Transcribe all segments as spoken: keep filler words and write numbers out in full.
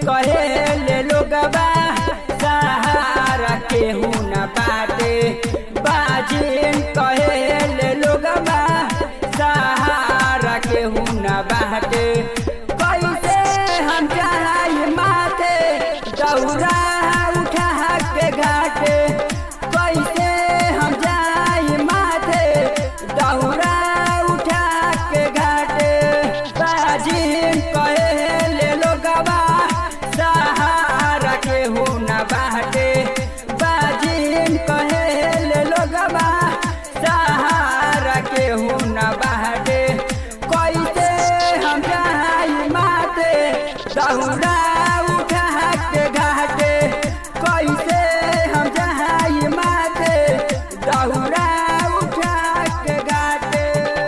कहे ले लोगबा सहारा केहू न बाटे। बाजिन कहे ले लोगबा सहारा केहू न बाटे। कैसे हम जाई माथे दौरा उठा के घाटे। कैसे हम जाई माथे दौरा उठा के घाटे। बाजिन कहे ले लोगबा सहारा केहू न बाटे। बाजिन कहे ले लोगबा सहारा केहू न बाटे। कैसे हम जाई माथे दौरा उठा के घाटे। कैसे हम जाई माथे दौरा उठा के घाटे।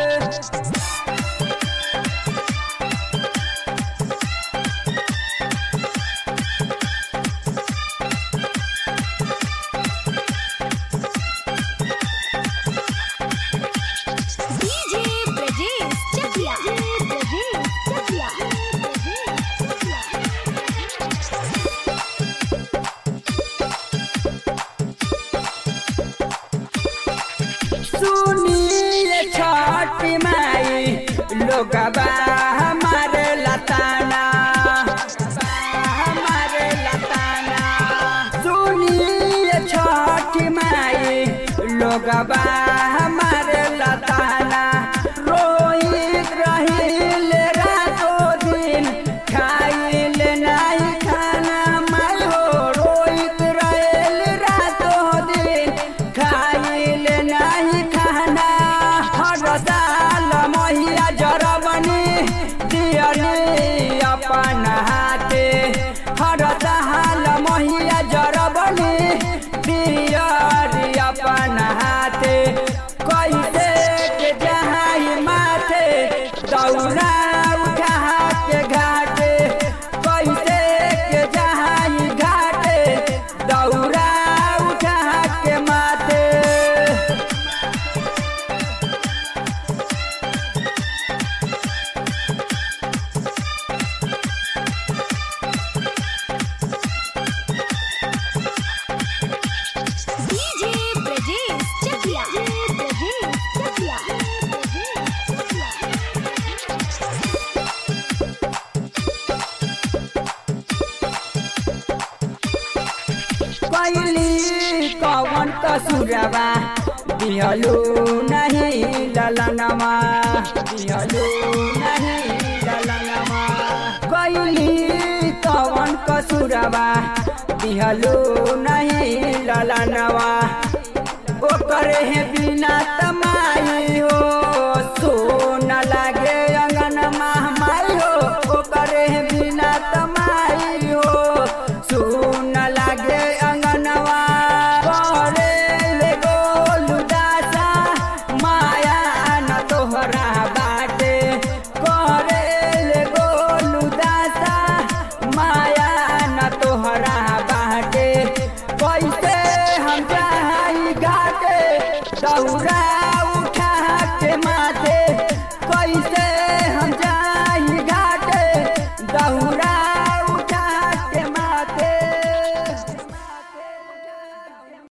डीजे ब्रजेश चकिया ब्रजेश चकिया सुनिए छठी माई लोगबा हमारे लताना। हमारे लताना सुनिए छठी माई लोगबा हमारे लताना। रोहित रहिल रातों दिन खाइल नहीं खाना। माई हो रोहित रहिल रातों दिन खाइल नहीं खाना। हर साल मैया जरबनी दियली अपन हाथे। हर साल मैया जरबनी दियली अपन हाथे। कैसे के जहाई माथे दौरा उठा के घाटे। कैसे के जहाई घाटे दौरा उठा के माथे। डीजे ब्रजेश चकिया ब्रजेश चकिया कैली कवन कसूरबा दिहलू नहीं ललनमा। दिहलू नहीं ललनमा। कैली कवन कसूरबा दिहलू नहीं ललनवा। ओकरे बिना तमाई हो सोन लागे अंगनमा। माई हो ओकरे बिना तमाई हो सोन लागे अंगनवा। करे ले गोलू दासा माया न तोहरा बाटे। करे ले गोलू दासा माया न तोहरा बाटे। कैसे हम जाई घाटे दौरा